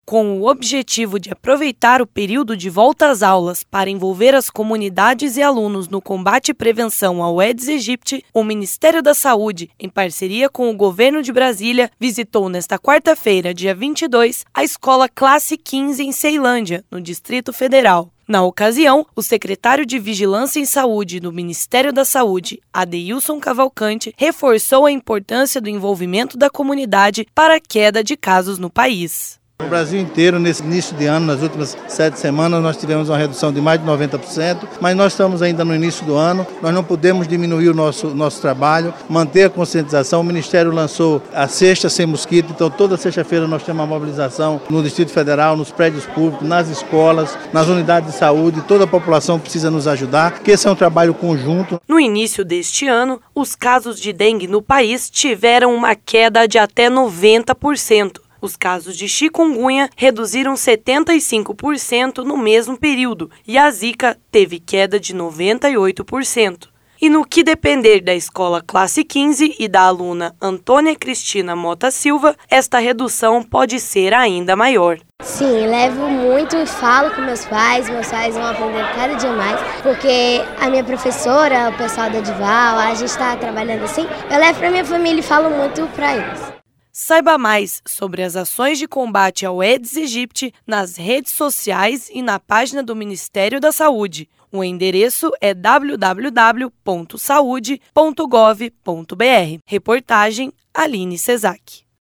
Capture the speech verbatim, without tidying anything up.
Com o objetivo de aproveitar o período de volta às aulas para envolver as comunidades e alunos no combate e prevenção ao Aedes aegypti, o Ministério da Saúde, em parceria com o governo de Brasília, visitou nesta quarta-feira, dia vinte e dois, a escola Classe quinze em Ceilândia, no Distrito Federal. Na ocasião, o secretário de Vigilância em Saúde do Ministério da Saúde, Adeilson Cavalcante, reforçou a importância do envolvimento da comunidade para a queda de casos no país. No Brasil inteiro, nesse início de ano, nas últimas sete semanas, nós tivemos uma redução de mais de noventa por cento, mas nós estamos ainda no início do ano, nós não podemos diminuir o nosso, nosso trabalho, manter a conscientização. O Ministério lançou a Sexta Sem Mosquito, então toda sexta-feira nós temos uma mobilização no Distrito Federal, nos prédios públicos, nas escolas, nas unidades de saúde, toda a população precisa nos ajudar, porque esse é um trabalho conjunto. No início deste ano, os casos de dengue no país tiveram uma queda de até noventa por cento. Os casos de chikungunya reduziram setenta e cinco por cento no mesmo período e a zika teve queda de noventa e oito por cento. E no que depender da escola Classe quinze e da aluna Antônia Cristina Mota Silva, esta redução pode ser ainda maior. Sim, levo muito e falo com meus pais, meus pais vão aprender cada dia mais, porque a minha professora, o pessoal da Dival, a gente está trabalhando assim, eu levo para minha família e falo muito para eles. Saiba mais sobre as ações de combate ao Aedes aegypti nas redes sociais e na página do Ministério da Saúde. O endereço é w w w ponto saude ponto gov ponto b r. Reportagem Aline Cesac.